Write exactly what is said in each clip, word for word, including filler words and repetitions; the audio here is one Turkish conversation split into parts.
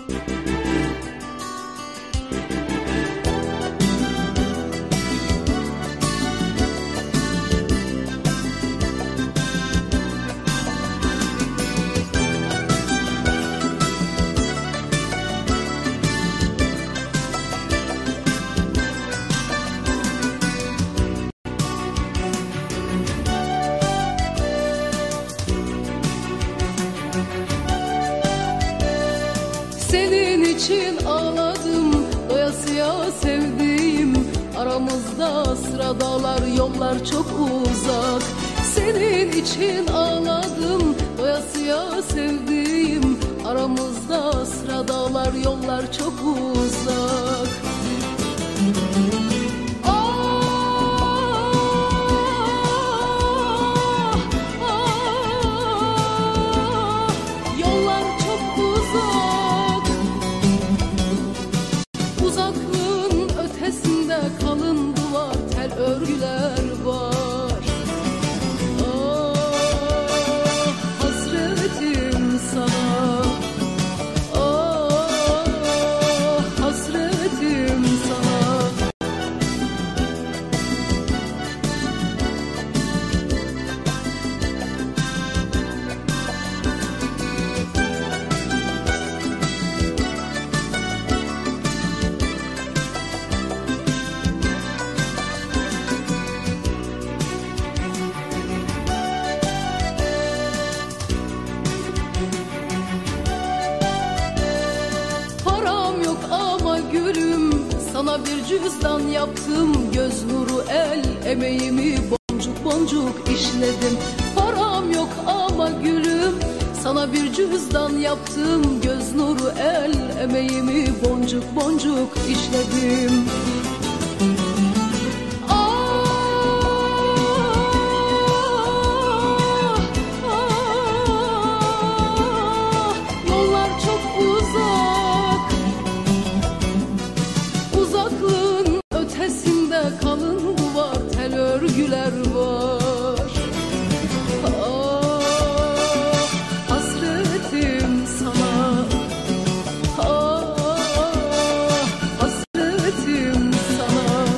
Senin için ağladım, doyasıya sevdiğim. Aramızda sıradalar, yollar çok uzak. Senin için ağladım, doyasıya sevdiğim. Aramızda sıradalar, yollar çok uzak. Kalın duvar, tel örgüler var. Ah, hasretim sana. Ah, hasretim sana. Sana bir cüzdan yaptım, göz nuru el emeğimi boncuk boncuk işledim. Param yok ama gülüm, sana bir cüzdan yaptım, göz nuru el emeğimi boncuk boncuk işledim. Kalın duvar, tel örgüler var. Ah, hasretim sana. Ah, hasretim sana.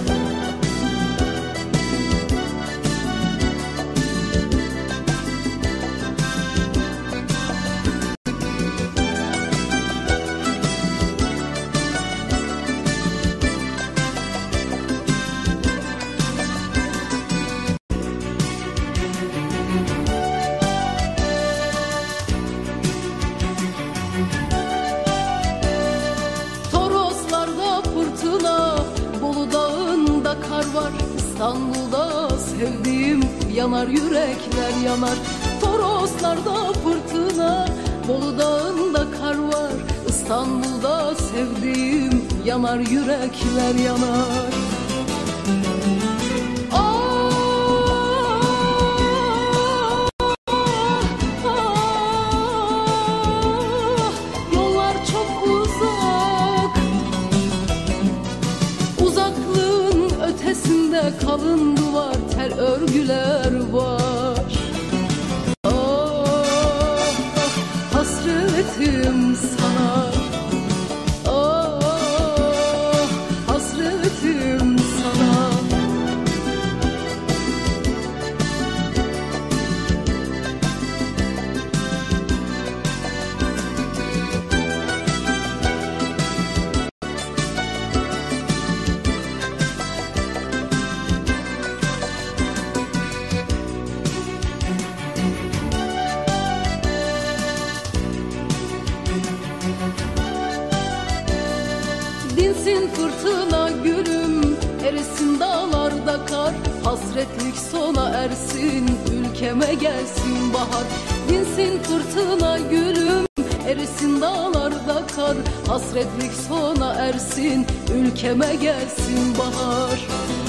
Var. İstanbul'da sevdiğim yanar, yürekler yanar. Toroslarda fırtına, Bolu Dağı'nda kar var. İstanbul'da sevdiğim yanar, yürekler yanar. Kalın duvar, tel örgüler var. Ah, hasretim sana. Ah, hasretim sana. Dinsin fırtına gülüm, erisin dağlarda kar. Hasretlik sona ersin, ülkeme gelsin bahar. Dinsin fırtına gülüm, erisin dağlarda kar. Hasretlik sona ersin, ülkeme gelsin bahar.